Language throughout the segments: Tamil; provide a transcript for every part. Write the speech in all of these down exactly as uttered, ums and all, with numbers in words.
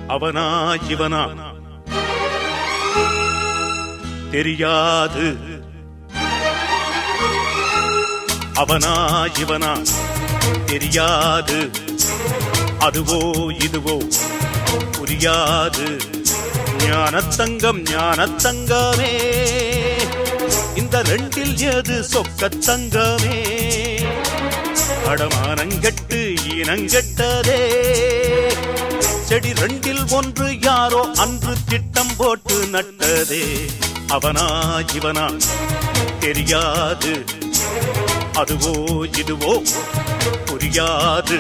அவனா இவனா தெரியாது, அவனா இவனா தெரியாது, அதுவோ இதுவோ புரியாது. ஞானத்தங்கம் ஞானத்தங்கமே, இந்த ரெண்டில் எது சொக்கத்தங்கமே? அடமானங்கெட்டு இனங்கெட்டதே, செடி ரெண்டில் ஒன்று யாரோ அன்று திட்டம் போட்டு நட்டதே. அவனா இவனா தெரியாது, அதுவோ இதுவோ புரியாது.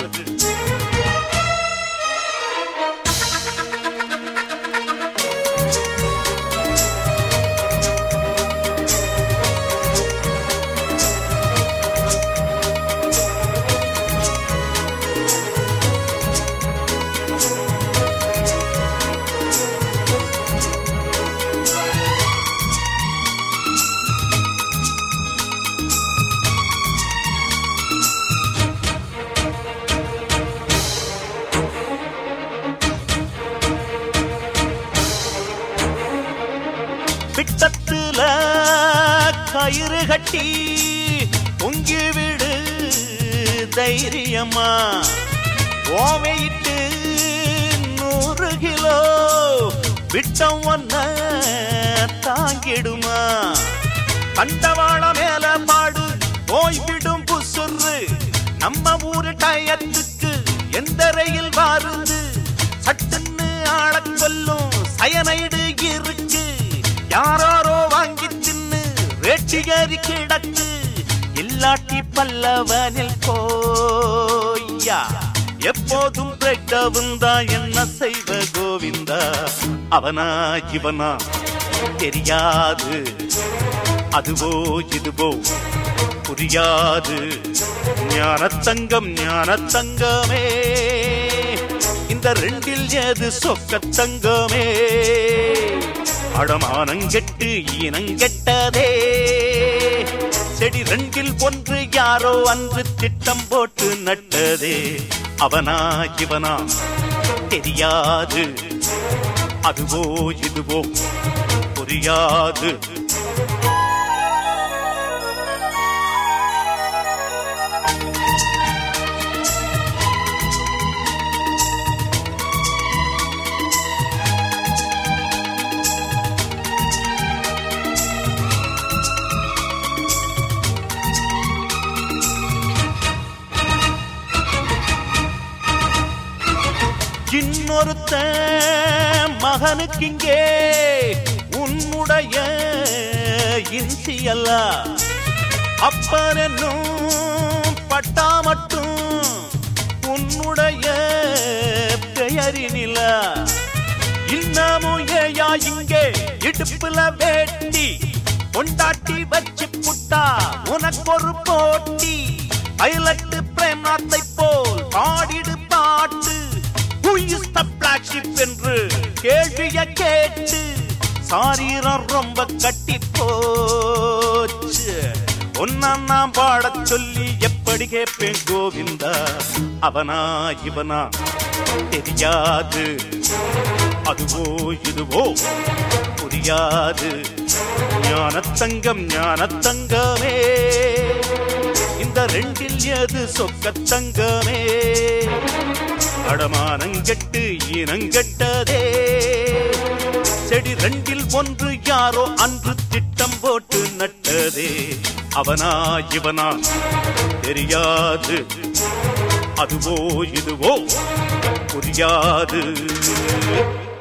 பிட்டத்துல கயிறு கட்டி பொங்கி விடு தைரியமா, ஓவையிட்டு நூறு கிலோ விட்டம் ஒன்ன தாங்கிடுமா. கண்டவாள மேல பாடு போய்விடும் புசுறு, நம்ம ஊரு டயத்துக்கு எந்த ரயில் வாருது. சட்டுன்னு ஆள கொல்லும் சயனைடு இருக்கு, யாரோ வாங்கி தின்னு வேட்டியறி கிடக்கு. இல்லாட்டி பல்லவனில் போய்யா, எப்போதும் பிரேக்டவுன் தான் என்ன செய்வ கோவிந்தா. அவனா இவனா தெரியாது, அதுவோ இதுவோ புரியாது. ஞானத்தங்கம் ஞானத்தங்கமே, இந்த ரெண்டில் எது சொக்கத்தங்கமே? அடமானங்கெட்டு ஈனங்கெட்டதே, செடி ரெண்டில் ஒன்று யாரோ அன்று திட்டம் போட்டு நட்டதே. அவனா இவனா தெரியாது, அதுவோ இதுவோ புரியாது. இன்னொருத்த மகனுக்கு இங்கே உன்னுடைய இன்சியல்ல, அப்பனும் பட்டா மட்டும் உன்னுடைய பெயரினில. இன்னமும் ஏயா இங்கே இடுப்புல வேட்டி கொண்டாட்டி வச்சு புட்டா உனக்கு ஒரு போட்டி. பைலட்டு பிரேம்நாத்தை போல் பாடிடு பாட்டு, என்று கேள்விய கேட்டு சாரீரம் ரொம்ப கட்டி போச்சு. ஒன்னா நான் பாடச் சொல்லி எப்படி கேட்பேன் கோவிந்தா. அவனா இவனா தெரியாது, அதுவோ இதுவோ புரியாது. ஞானத்தங்கம் ஞானத்தங்கமே, இந்த ரெண்டில் எது சொக்கத்தங்கமே? அடமானங்கெட்டு ஈனங்கெட்டதே, செடி ரெண்டில் ஒன்று யாரோ அன்று திட்டம் போட்டு நட்டதே. அவனா இவனா தெரியாது, அதுவோ இதுவோ புரியாது.